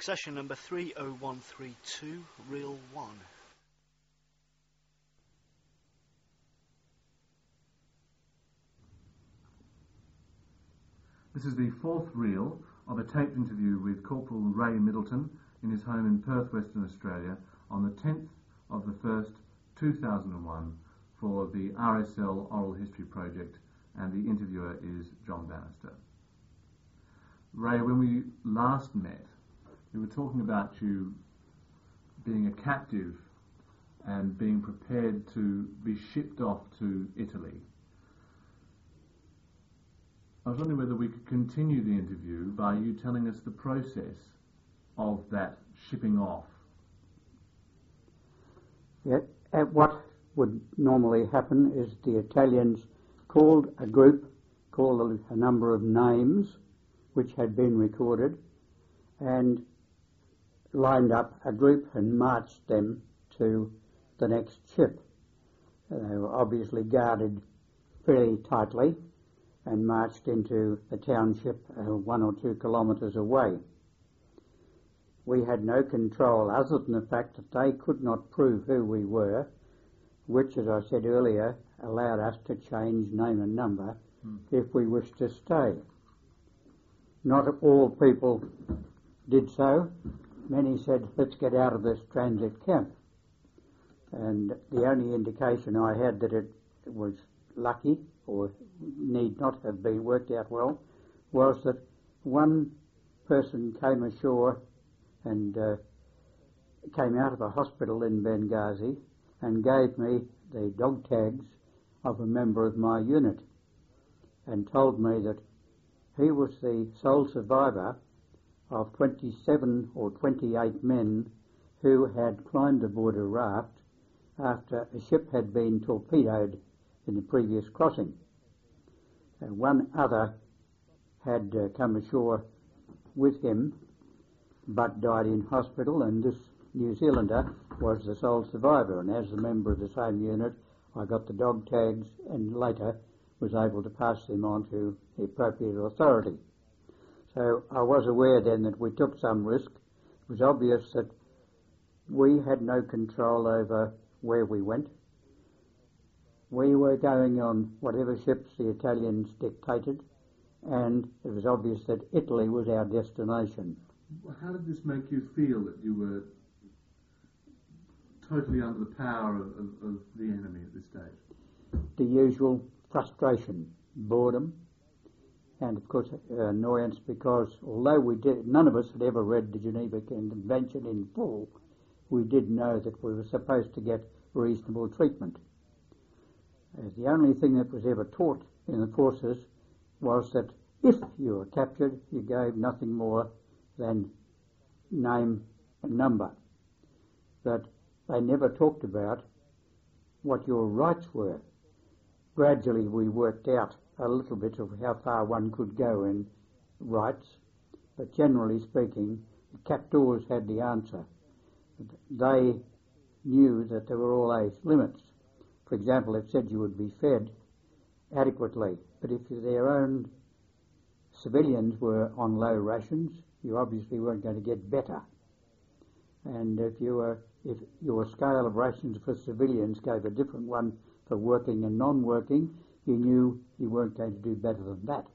Session number 30132, Reel 1. This is the fourth reel of a taped interview with Corporal Ray Middleton in his home in Perth, Western Australia on the 10th of the 1st, 2001 for the RSL Oral History Project, and the interviewer is John Bannister. Ray, when we last met, we were talking about you being a captive and being prepared to be shipped off to Italy. I was wondering whether we could continue the interview by you telling us the process of that shipping off. Yeah, what would normally happen is the Italians called a group, called a number of names which had been recorded, and lined up a group and marched them to the next ship. They were obviously guarded fairly tightly and marched into the township 1 or 2 kilometres away. We had no control other than the fact that they could not prove who we were, which, as I said earlier, allowed us to change name and number if we wished to stay. Not all people did so. Many said, let's get out of this transit camp. And the only indication I had that it was lucky or need not have been worked out well was that one person came ashore and came out of a hospital in Benghazi and gave me the dog tags of a member of my unit and told me that he was the sole survivor of 27 or 28 men who had climbed aboard a raft after a ship had been torpedoed in the previous crossing. And one other had come ashore with him but died in hospital, and this New Zealander was the sole survivor, and as a member of the same unit I got the dog tags and later was able to pass them on to the appropriate authority. So I was aware then that we took some risk. It was obvious that we had no control over where we went. We were going on whatever ships the Italians dictated, and it was obvious that Italy was our destination. How did this make you feel that you were totally under the power of the enemy at this stage? The usual frustration, boredom, and of course annoyance, because although none of us had ever read the Geneva Convention in full, we did know that we were supposed to get reasonable treatment. The only thing that was ever taught in the forces was that if you were captured, you gave nothing more than name and number. But they never talked about what your rights were. Gradually we worked out a little bit of how far one could go in rights, but generally speaking, the captors had the answer. They knew that there were all age limits. For example, it said you would be fed adequately, but if their own civilians were on low rations, you obviously weren't going to get better. And if your scale of rations for civilians gave a different one for working and non-working, you knew you weren't going to do better than that.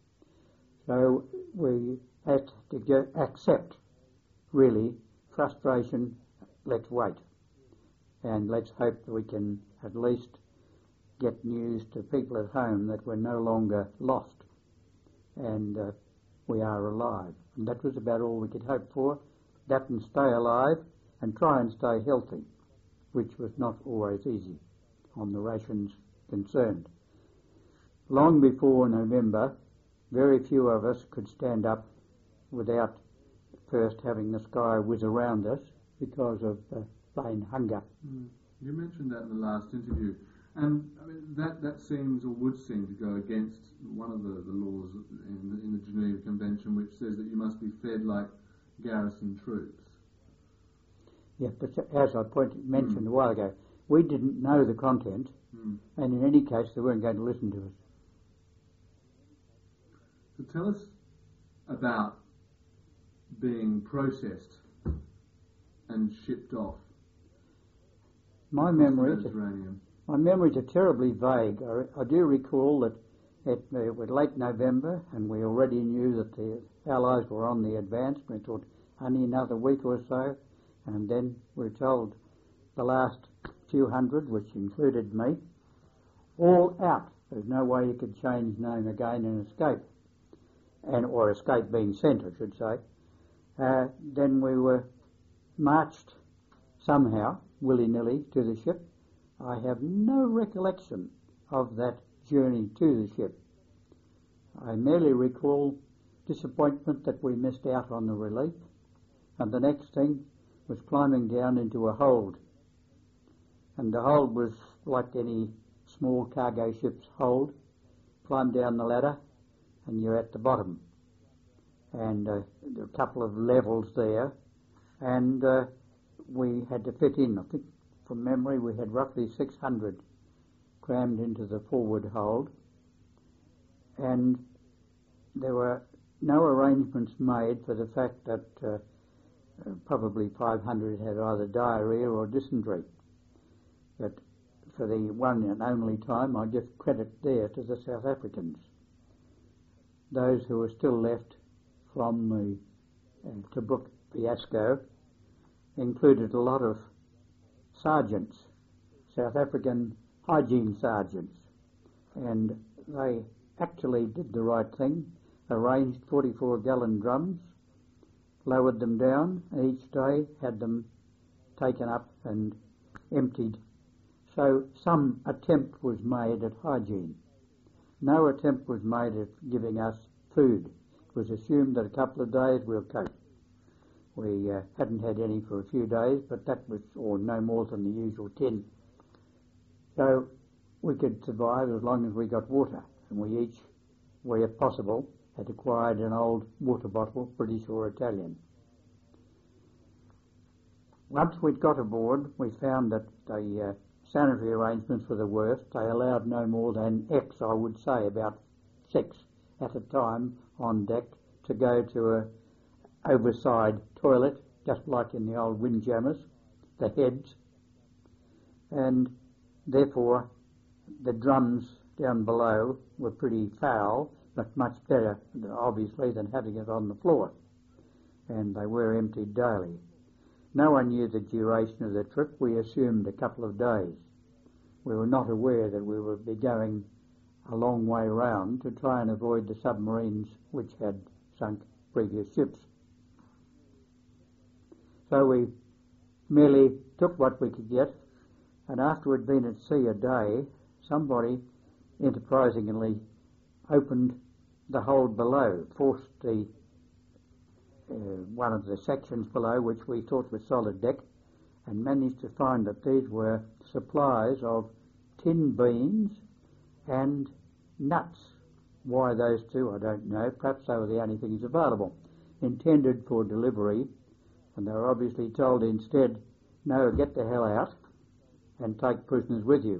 So we had to accept, really, frustration. Let's wait, and let's hope that we can at least get news to people at home that we're no longer lost and we are alive. And that was about all we could hope for. That and stay alive and try and stay healthy, which was not always easy on the rations concerned. Long before November, very few of us could stand up without first having the sky whiz around us because of plain hunger. You mentioned that in the last interview, and I mean, that seems or would seem to go against one of the laws in the Geneva Convention, which says that you must be fed like garrison troops. Yeah, but as I mentioned a while ago, we didn't know the content, and in any case they weren't going to listen to us. So tell us about being processed and shipped off? My across the memories, Mediterranean? my memories are terribly vague. I do recall that it was late November, and we already knew that the Allies were on the advance. We thought only another week or so, and then we were told the last few hundred, which included me, all out. There's no way you could change name again and escape, or escape being sent, I should say. Then we were marched somehow, willy-nilly, to the ship. I have no recollection of that journey to the ship. I merely recall disappointment that we missed out on the relief, and the next thing was climbing down into a hold. And the hold was like any small cargo ship's hold. Climb down the ladder and you're at the bottom. And there are a couple of levels there, and we had to fit in. I think from memory we had roughly 600 crammed into the forward hold, and there were no arrangements made for the fact that probably 500 had either diarrhoea or dysentery. But for the one and only time, I give credit there to the South Africans. Those who were still left from the Tobruk fiasco included a lot of sergeants, South African hygiene sergeants, and they actually did the right thing, arranged 44-gallon drums, lowered them down, and each day had them taken up and emptied. So some attempt was made at hygiene. No attempt was made at giving us food. It was assumed that a couple of days we'll cope. We hadn't had any for a few days, but that was or no more than the usual 10. So we could survive as long as we got water, and we each, where possible, had acquired an old water bottle, British or Italian. Once we'd got aboard, we found that the sanitary arrangements were the worst. They allowed no more than X, I would say, about 6 at a time on deck to go to a overside toilet, just like in the old windjammers, the heads, and therefore the drums down below were pretty foul, but much better, obviously, than having it on the floor, and they were emptied daily. No one knew the duration of the trip. We assumed a couple of days. We were not aware that we would be going a long way round to try and avoid the submarines which had sunk previous ships. So we merely took what we could get, and after we'd been at sea a day, somebody enterprisingly opened the hold below, forced the one of the sections below, which we thought was solid deck, and managed to find that these were supplies of tinned beans and nuts. Why those two, I don't know. Perhaps they were the only things available, intended for delivery, and they were obviously told instead, no, get the hell out and take prisoners with you.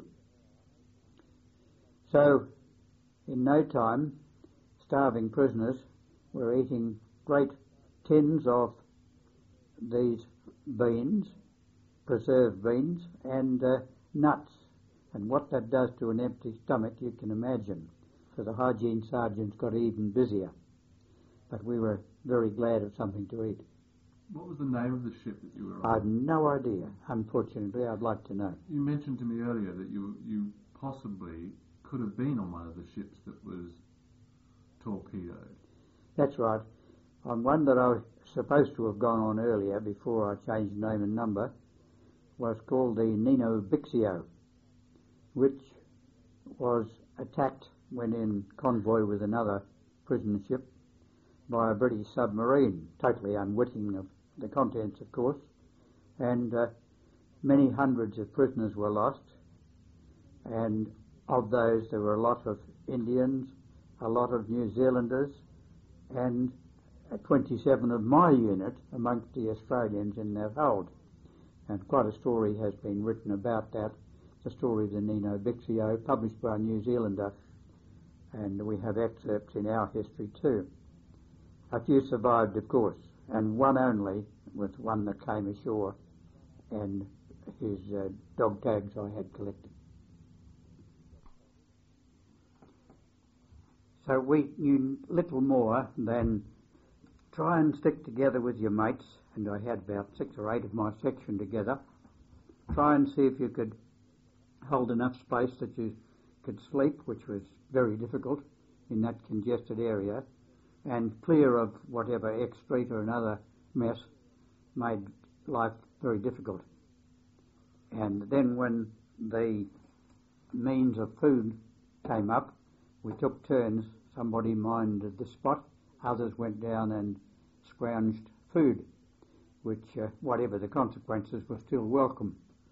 So, in no time, starving prisoners were eating great tins of these beans, preserved beans, and nuts. And what that does to an empty stomach, you can imagine. So the hygiene sergeants got even busier. But we were very glad of something to eat. What was the name of the ship that you were on? I have no idea. Unfortunately, I'd like to know. You mentioned to me earlier that you possibly could have been on one of the ships that was torpedoed. That's right. On one that I was supposed to have gone on earlier, before I changed name and number, was called the Nino Bixio, which was attacked when in convoy with another prisoner ship by a British submarine, totally unwitting of the contents, of course, and many hundreds of prisoners were lost, and of those there were a lot of Indians, a lot of New Zealanders, and 27 of my unit amongst the Australians in that hold. And quite a story has been written about that, the story of the Nino Bixio, published by a New Zealander, and we have excerpts in our history too. A few survived, of course, and one only was one that came ashore, and his dog tags I had collected. So we knew little more than try and stick together with your mates, and I had about 6 or 8 of my section together. Try and see if you could hold enough space that you could sleep, which was very difficult in that congested area, and clear of whatever excrete or another mess made life very difficult. And then when the means of food came up, we took turns. Somebody minded the spot, others went down and scrounged food, which, whatever the consequences, were still welcome.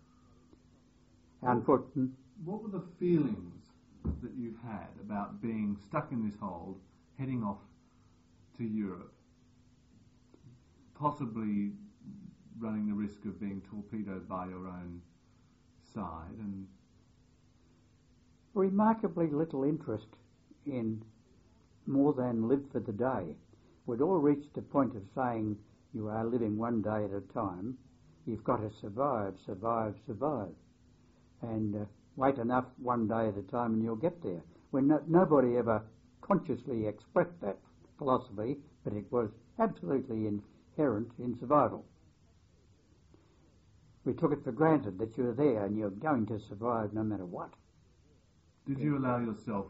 What were the feelings that you had about being stuck in this hold, heading off to Europe, possibly running the risk of being torpedoed by your own side? And remarkably little interest in more than live for the day. We'd all reached the point of saying you are living one day at a time. You've got to survive, survive, survive. And wait enough one day at a time and you'll get there. Nobody ever consciously expressed that philosophy, but it was absolutely inherent in survival. We took it for granted that you're there and you're going to survive no matter what. Did you allow yourself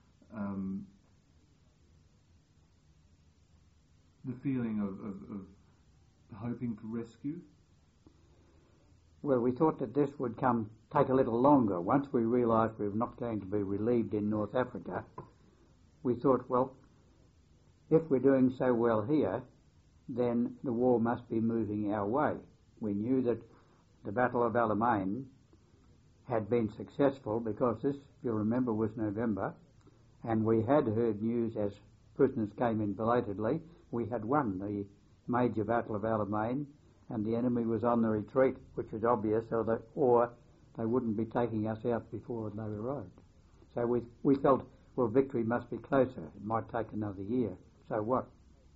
the feeling of hoping for rescue? Well, we thought that this would take a little longer. Once we realised we were not going to be relieved in North Africa, we thought, well, if we're doing so well here, then the war must be moving our way. We knew that the Battle of Alamein had been successful because this, if you remember, was November, and we had heard news as prisoners came in belatedly. We had won the major Battle of Alamein, and the enemy was on the retreat, which was obvious, or they wouldn't be taking us out before they arrived. So we felt, well, victory must be closer. It might take another year. So what?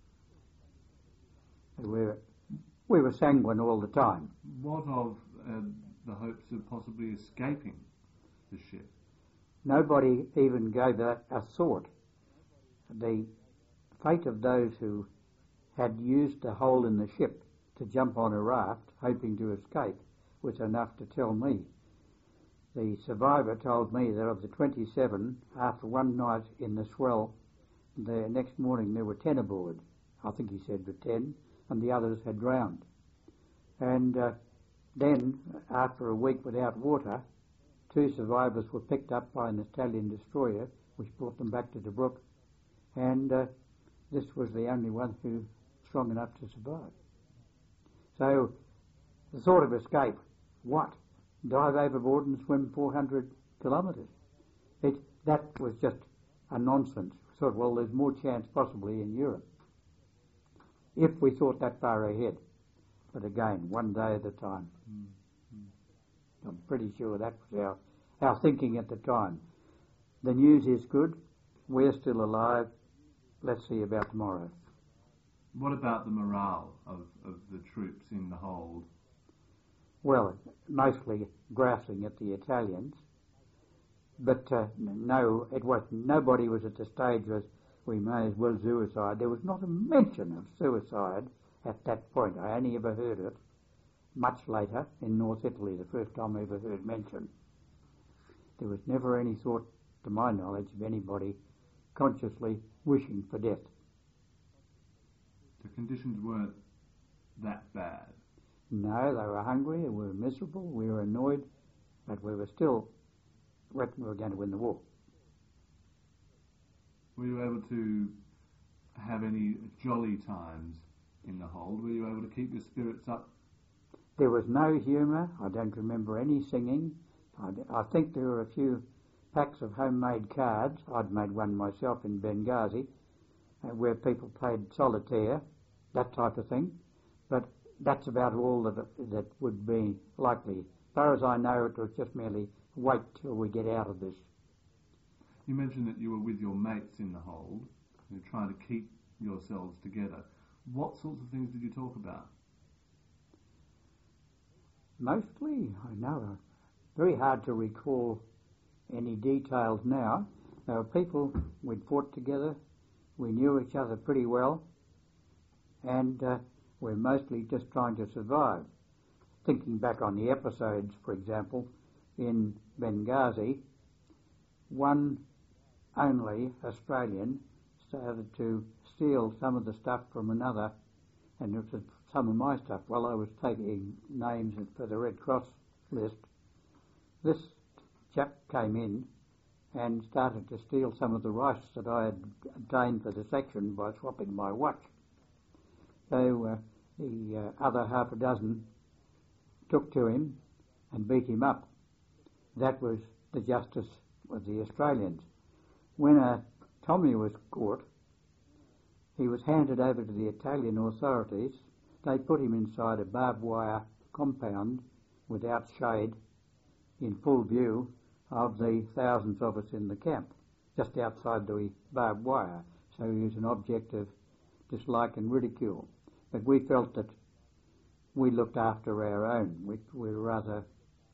We were sanguine all the time. What of the hopes of possibly escaping the ship? Nobody even gave that a thought. The fate of those who had used a hole in the ship to jump on a raft, hoping to escape, was enough to tell me. The survivor told me that of the 27, after one night in the swell, the next morning there were 10 aboard. I think he said the 10, and the others had drowned. And then, after a week without water, 2 survivors were picked up by an Italian destroyer, which brought them back to Tobruk, and this was the only one who was strong enough to survive. So, the thought of escape, what? Dive overboard and swim 400 kilometres? That was just a nonsense. We thought, well, there's more chance possibly in Europe, if we thought that far ahead. But again, one day at a time. Mm-hmm. I'm pretty sure that was our thinking at the time. The news is good. We're still alive. Let's see about tomorrow. What about the morale of the troops in the hold? Well, mostly grassing at the Italians. But no, nobody was at the stage where we may as well suicide. There was not a mention of suicide at that point. I only ever heard it much later in North Italy, the first time I ever heard mention. There was never any thought, to my knowledge, of anybody consciously wishing for death. The conditions weren't that bad? No, they were hungry, we were miserable, we were annoyed, but we were still reckoned we were going to win the war. Were you able to have any jolly times in the hold? Were you able to keep your spirits up? There was no humour. I don't remember any singing. I think there were a few packs of homemade cards. I'd made one myself in Benghazi, where people played solitaire, that type of thing. But that's about all that would be likely. As far as I know, it was just merely wait till we get out of this. You mentioned that you were with your mates in the hold. You were trying to keep yourselves together. What sorts of things did you talk about? Mostly, I know, very hard to recall any details now. There were people, we'd fought together, we knew each other pretty well, and we're mostly just trying to survive. Thinking back on the episodes, for example, in Benghazi, one only Australian started to steal some of the stuff from another, and it was some of my stuff. While I was taking names for the Red Cross list, this chap came in and started to steal some of the rice that I had obtained for the section by swapping my watch. So the other half a dozen took to him and beat him up. That was the justice of the Australians. When Tommy was caught, he was handed over to the Italian authorities. They put him inside a barbed wire compound without shade, in full view of the thousands of us in the camp, just outside the barbed wire. So he was an object of dislike and ridicule. But we felt that we looked after our own. We rather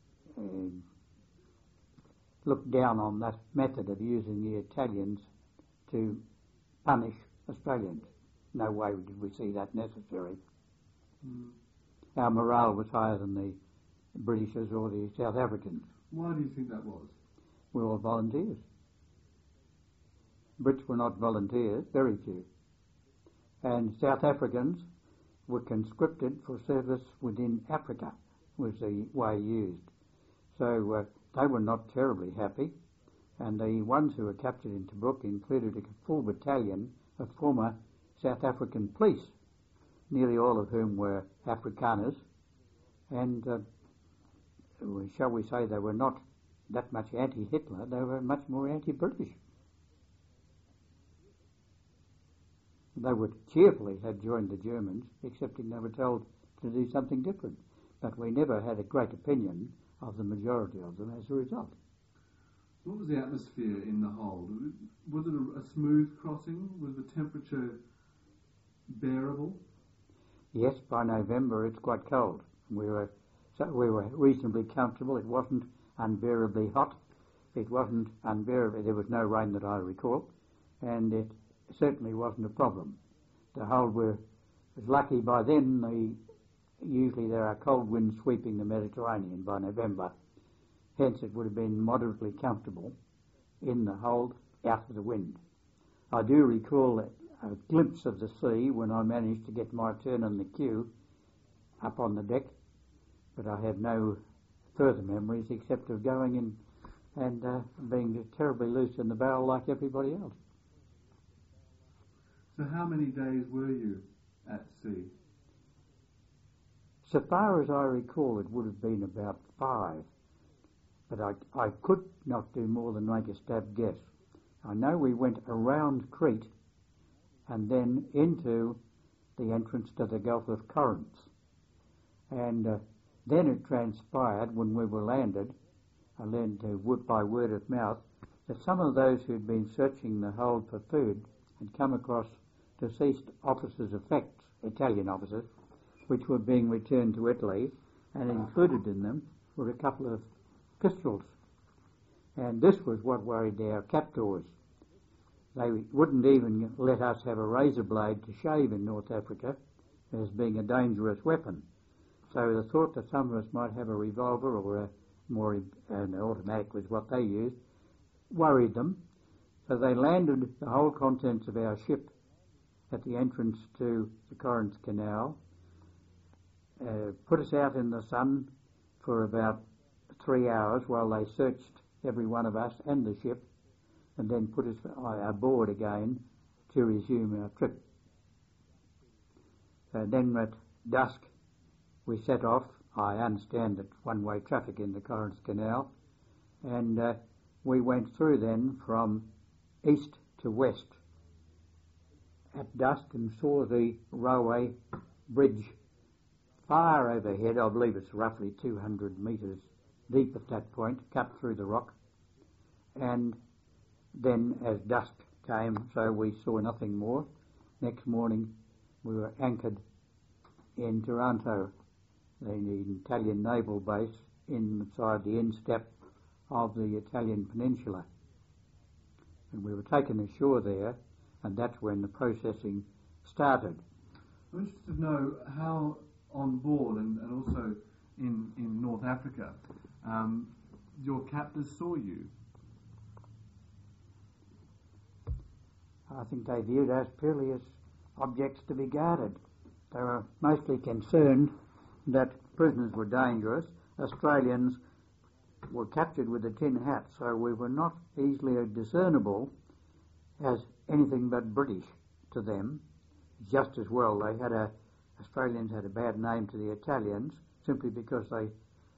looked down on that method of using the Italians to punish Australians. No way did we see that necessary. Mm. Our morale was higher than the Britishers or the South Africans. Why do you think that was? We were all volunteers. Brits were not volunteers, very few. And South Africans were conscripted for service within Africa, was the way used. So they were not terribly happy, and the ones who were captured in Tobruk included a full battalion of former South African police, nearly all of whom were Afrikaners, and shall we say they were not that much anti-Hitler, they were much more anti-British. They would cheerfully have joined the Germans, excepting they were told to do something different. But we never had a great opinion of the majority of them as a result. What was the atmosphere in the hold? Was it a smooth crossing? Was the temperature bearable? Yes, by November it's quite cold. We were reasonably comfortable. It wasn't unbearably hot. It wasn't unbearably. There was no rain that I recall, and it certainly wasn't a problem. The hold was lucky by then. Usually there are cold winds sweeping the Mediterranean by November. Hence it would have been moderately comfortable in the hold out of the wind. I do recall a glimpse of the sea when I managed to get my turn on the queue up on the deck, but I have no further memories except of going in and being terribly loose in the barrel like everybody else. So how many days were you at sea? So far as I recall, it would have been about 5, but I could not do more than make a stab guess. I know we went around Crete and then into the entrance to the Gulf of Corinth. And then it transpired when we were landed, I learned by word of mouth, that some of those who'd been searching the hold for food had come across deceased officers' effects, Italian officers, which were being returned to Italy, and included in them were a couple of pistols. And this was what worried our captors. They wouldn't even let us have a razor blade to shave in North Africa as being a dangerous weapon. So the thought that some of us might have a revolver or an automatic was what they used, worried them. So they landed the whole contents of our ship at the entrance to the Corinth Canal, put us out in the sun for about 3 hours while they searched every one of us and the ship, and then put us aboard again to resume our trip. Then at dusk we set off. I understand that one-way traffic in the Corinth Canal, and we went through then from east to west at dusk and saw the railway bridge far overhead. I believe it's roughly 200 metres deep at that point, cut through the rock. And then as dusk came, so we saw nothing more. Next morning we were anchored in Taranto, the Italian naval base inside the instep of the Italian peninsula. And we were taken ashore there, and that's when the processing started. I'm interested to know how on board and also in North Africa your captors saw you. I think they viewed us purely as objects to be guarded. They were mostly concerned that prisoners were dangerous. Australians were captured with a tin hat, so we were not easily discernible as anything but British to them. Just as well, Australians had a bad name to the Italians simply because they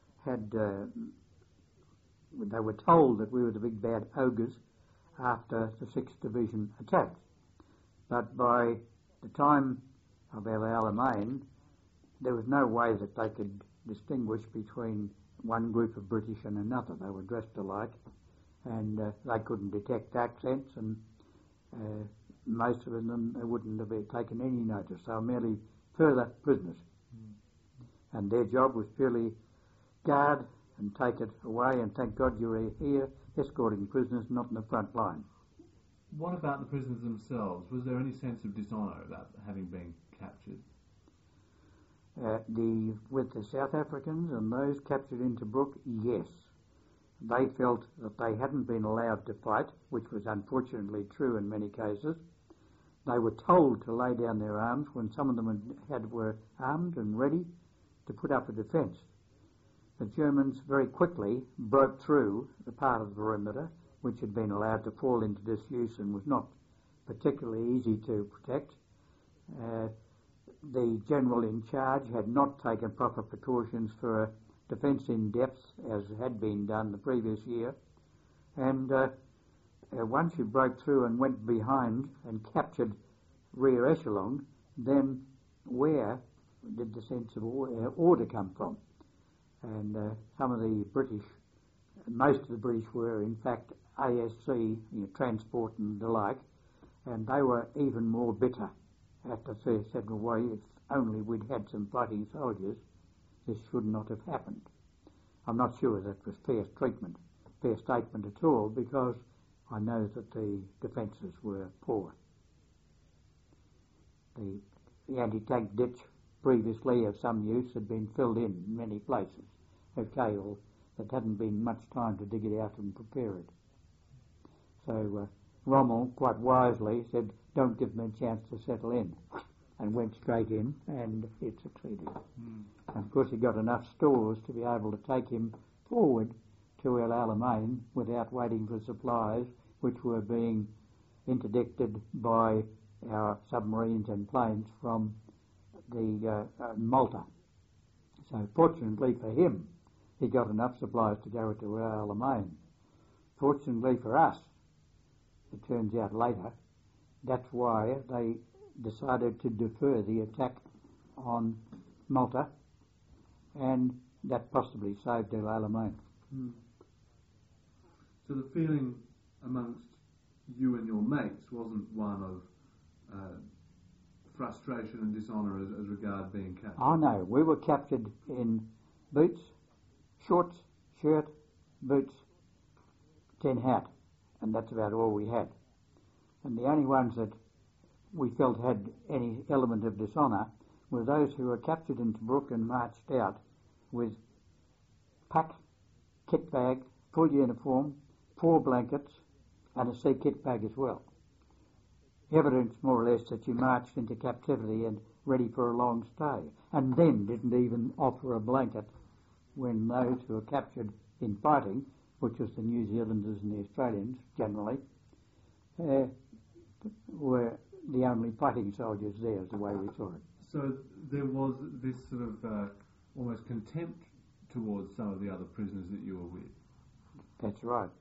were told that we were the big bad ogres after the 6th Division attacked. But by the time of El Alamein, there was no way that they could distinguish between one group of British and another. They were dressed alike, and they couldn't detect accents, and most of them they wouldn't have taken any notice. They were merely further prisoners. And their job was purely guard and take it away, and thank God you were here escorting prisoners, not in the front line. What about the prisoners themselves? Was there any sense of dishonour about having been captured? With the South Africans and those captured in Tobruk, yes. They felt that they hadn't been allowed to fight, which was unfortunately true in many cases. They were told to lay down their arms when some of them were armed and ready to put up a defence. The Germans very quickly broke through the part of the perimeter which had been allowed to fall into disuse and was not particularly easy to protect. The general in charge had not taken proper precautions for defence in depth as had been done the previous year, and once you broke through and went behind and captured rear echelon, then where did the sense of order come from? And some of the British, most of the British were in fact ASC, transport and the like, and they were even more bitter at the first, said, well, if only we'd had some fighting soldiers, this should not have happened. I'm not sure that was fair statement at all, because I know that the defences were poor. The anti-tank ditch previously of some use had been filled in many places, okay, or there hadn't been much time to dig it out and prepare it. So Rommel, quite wisely, said, don't give them a chance to settle in, and went straight in, and it succeeded. And of course he got enough stores to be able to take him forward to El Alamein without waiting for supplies, which were being interdicted by our submarines and planes from the Malta. So fortunately for him, he got enough supplies to go to El Alamein. Fortunately for us, it turns out later, that's why they decided to defer the attack on Malta, and that possibly saved El Alamein. So the feeling amongst you and your mates wasn't one of frustration and dishonour as regard being captured? Oh no, we were captured in boots, shorts, shirt, boots, tin hat, and that's about all we had. And the only ones that we felt had any element of dishonour were those who were captured in Tobruk and marched out with pack, kit bag, full uniform, 4 blankets, and a sea kit bag as well. Evidence, more or less, that you marched into captivity and ready for a long stay, and then didn't even offer a blanket when those who were captured in fighting, which was the New Zealanders and the Australians generally, were the only fighting soldiers there, is the way we saw it. So there was this sort of almost contempt towards some of the other prisoners that you were with. That's right.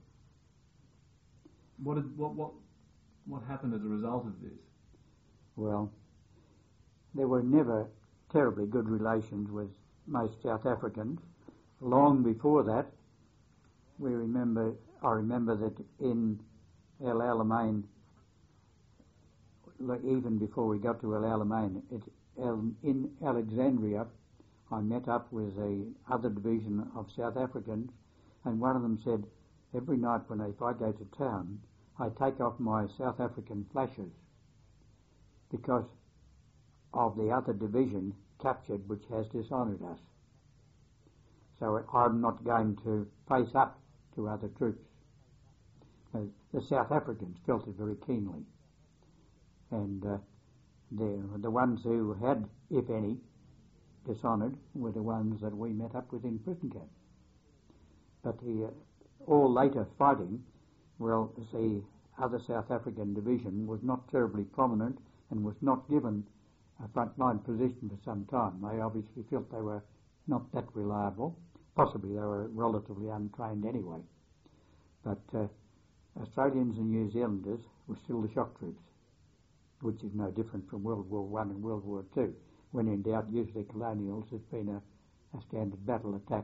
What happened as a result of this? Well, there were never terribly good relations with most South Africans. Long before that, I remember that in El Alamein, like even before we got to El Alamein, in Alexandria, I met up with a other division of South Africans, and one of them said, every night if I go to town, I take off my South African flashes because of the other division captured which has dishonoured us. So I'm not going to face up to other troops. The South Africans felt it very keenly, and the ones who had, if any, dishonoured were the ones that we met up with in prison camp. But the all later fighting, well, the other South African division was not terribly prominent and was not given a frontline position for some time. They obviously felt they were not that reliable. Possibly they were relatively untrained anyway. But Australians and New Zealanders were still the shock troops, which is no different from World War I and World War II. When in doubt, use the colonials. It's been a standard battle attack.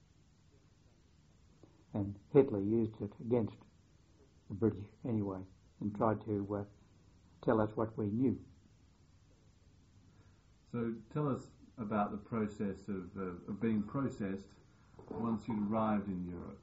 And Hitler used it against the British anyway and tried to tell us what we knew. So tell us about the process of being processed once you'd arrived in Europe.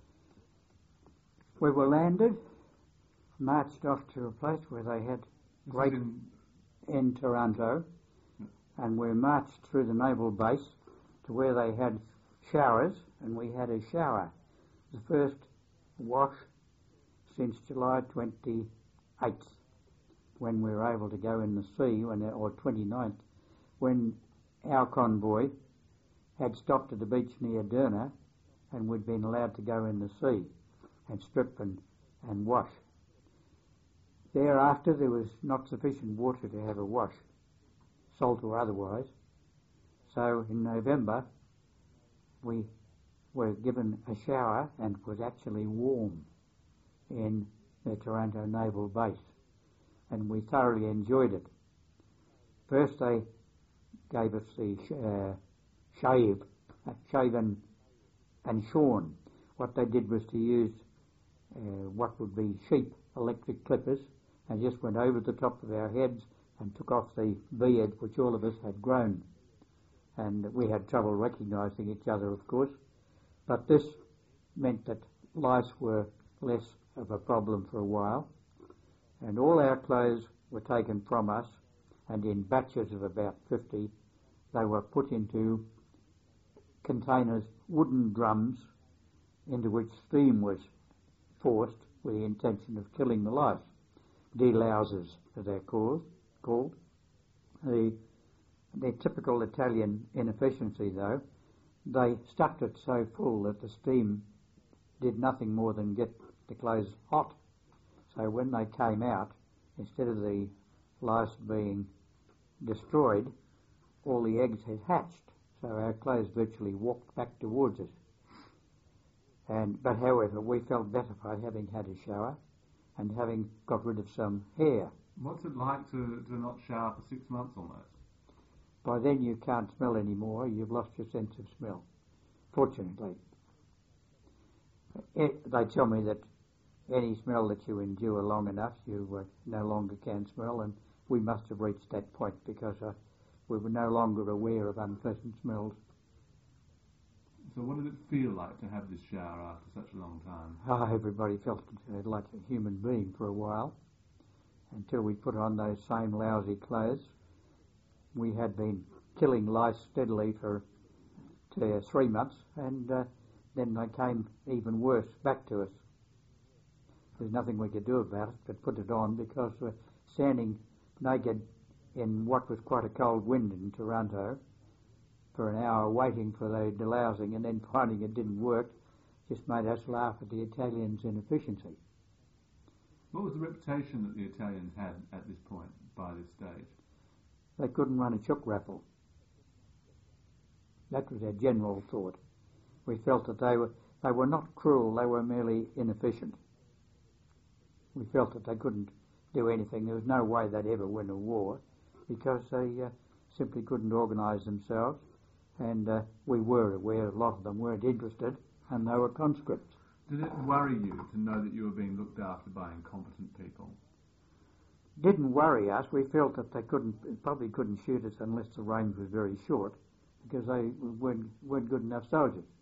We were landed, marched off to a place where they had great in Taranto, and we marched through the naval base to where they had showers, and we had a shower. The first wash since July 28th, when we were able to go in the sea, or 29th, when our convoy had stopped at the beach near Derna, and we'd been allowed to go in the sea and strip and wash. Thereafter there was not sufficient water to have a wash, salt or otherwise, so in November we were given a shower and it was actually warm in the Taranto Naval Base, and we thoroughly enjoyed it. First they gave us the shaven and shorn. What they did was to use what would be sheep electric clippers, and just went over the top of our heads and took off the beard which all of us had grown. And we had trouble recognising each other, of course, but this meant that lice were less of a problem for a while, and all our clothes were taken from us, and in batches of about 50 they were put into containers, wooden drums, into which steam was forced with the intention of killing the lice. Delousers, as they're called. The typical Italian inefficiency, though, they stuffed it so full that the steam did nothing more than get the clothes hot. So when they came out, instead of the lice being destroyed, all the eggs had hatched. So our clothes virtually walked back towards us. But however, we felt better by having had a shower and having got rid of some hair. What's it like to not shower for 6 months almost? By then you can't smell anymore. You've lost your sense of smell, fortunately. They tell me that any smell that you endure long enough, you no longer can smell, and we must have reached that point because we were no longer aware of unpleasant smells. So what did it feel like to have this shower after such a long time? Oh, everybody felt like a human being for a while, until we put on those same lousy clothes. We had been killing lice steadily for 3 months, and then they came even worse back to us. There's nothing we could do about it but put it on, because we're standing naked in what was quite a cold wind in Taranto for an hour waiting for the delousing, and then finding it didn't work just made us laugh at the Italians' inefficiency. What was the reputation that the Italians had at this point, by this stage? They couldn't run a chook raffle. That was our general thought. We felt that they were not cruel, they were merely inefficient. We felt that they couldn't do anything. There was no way they'd ever win a war because they simply couldn't organise themselves, and we were aware a lot of them weren't interested, and they were conscripts. Did it worry you to know that you were being looked after by incompetent people? didn't worry us. We felt that they probably couldn't shoot us unless the range was very short, because they weren't good enough soldiers.